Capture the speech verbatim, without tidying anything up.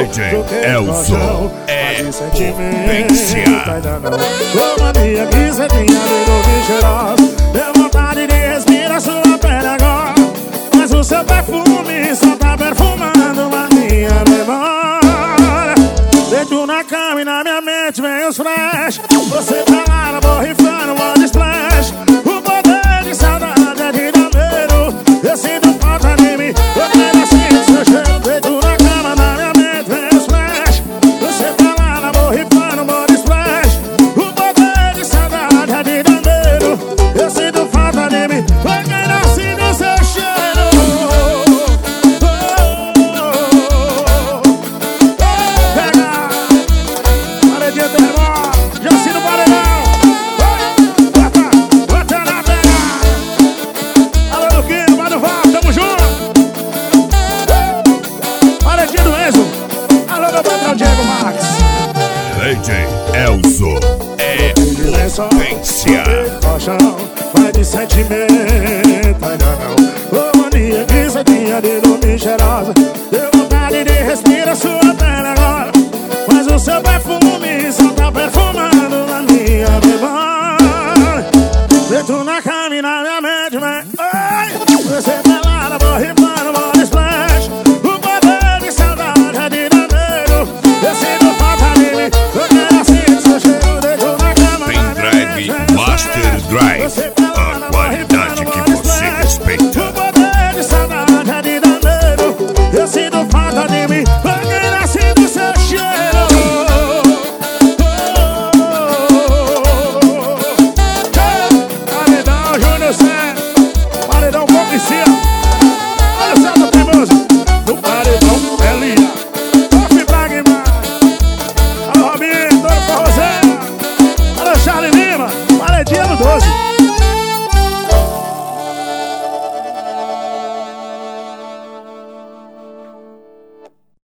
D J Elzo é potência. Ô mania que cê tinha dedo de cheirosa, deu vontade de respirar sua pele agora. Mas o seu perfume só tá perfumando a minha memória. Deito na cama e na minha mente vem os flash. Você tá lá na borrifando, body splash. O poder de saudade é de dar medo. Eu sinto falta de mim, eu quero assim seu cheiro. Deito na cama, na minha mente vem os flash. Você tá lá na borrifando, body splash. O poder de saudade é de dar medo. Eu sinto falta de mim, eu quero assim seu cheiro. D J Elzo é potência. Vai de sentimento, ai não. Ô mania que cê tinha de dormir cheirosa, deu vontade de respirar sua pele agora. Mas o seu perfume só tá perfumando na minha memória. Deito na cama e na minha mente, vem. Ai, você tá lá na borrifando, body splash. O poder de saudade é de dar medo. Eu sinto falta de mim, eu quero assim seu cheiro. Deito na cama, Tem Drive Master Drive, a qualidade que você respeita. o poder de saudade é de dar medo. Eu sinto falta de mim, eu quero assim do seu cheiro. Paredão, Júnior Cé, paredão Policia.